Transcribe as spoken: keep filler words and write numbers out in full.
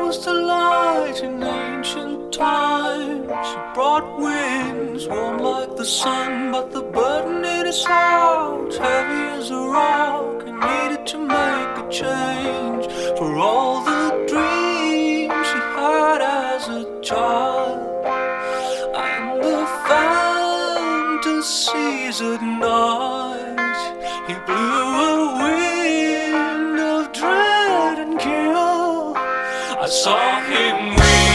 was the light in ancient times. He brought winds warm like the sun, but the burden in his heart, heavy as a rock. He needed to make a change for all the dreams he had as a child, and the fantasies at night. He blew a wind of dread and kill. I saw him win.